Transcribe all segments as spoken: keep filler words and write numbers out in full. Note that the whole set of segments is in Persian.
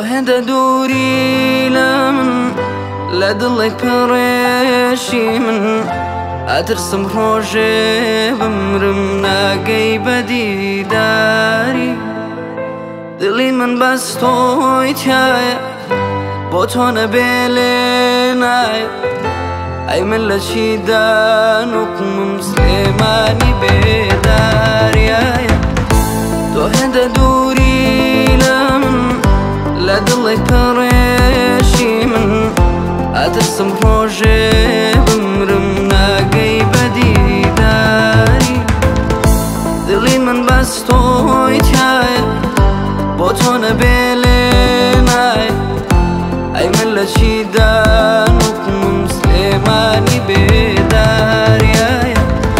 هێندە دووری لە من لە دڵی پڕێشی من ئەترسم ڕۆژێ بمرم ناگەی بەدیداری دڵی من بەستۆی تایە بۆ تۆ نەبێ لێ نایە ئەی من لە چیدا نوقمم سلێمانی بێداریایە تۆ هێندە دووری لە من لە دڵی پڕێشی من ئەترسم ڕۆژێ بمرم ناگەی بەدیداری دڵی من بەستۆی تایە بۆ تۆ نەبێ لێ نایە ئەی من لە چیدا نوقمم سلێمانی بێداریایە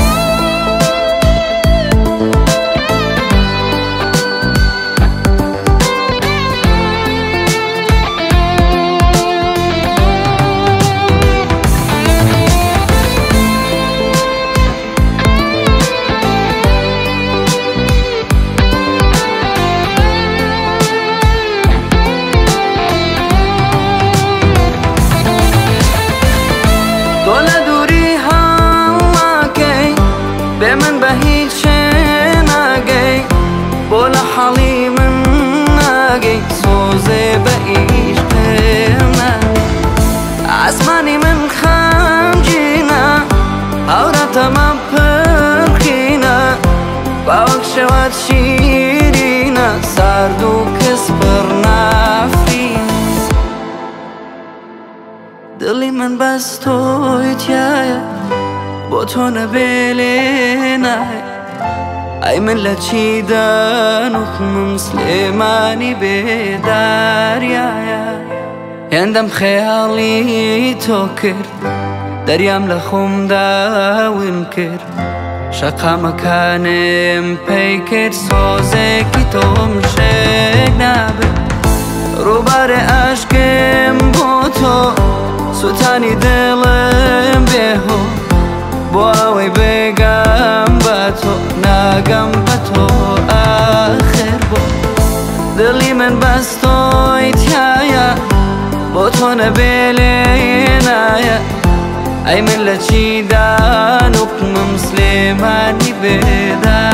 بێ من بە هیچ شێ ناگەی بۆ لە حەڵی من ناگەی سۆزێ بە ئیشقێمە ئاسمانی من خەمگینە هەورەتەمە پڕخینە باوەک شەوەت شیرینە سارد و کەس پڕ نافرین دڵی من بەستۆی تایە بۆ تۆ نەبێ لێ نایە ئەی من لە چیدا نوقمم سلێمانی بێداریایە هێندەم خەیاڵی تۆ کرد دەریام لە خۆمدا ون کرد شەقامەکانم پێی کرد سۆزێکی تۆم شێک نابێت ڕووبارێ ئاشکم بۆ تۆ سوتانی دڵم بێهۆ بۆ ئەوەی بێگەم بە تۆ ناگەم بە تۆ ئاخر بۆ دڵی من بەستۆی تایە بۆ تۆ نەبێ لێ نایە ئەی من لە چیدا نوقمم سلێمانی بێداریایە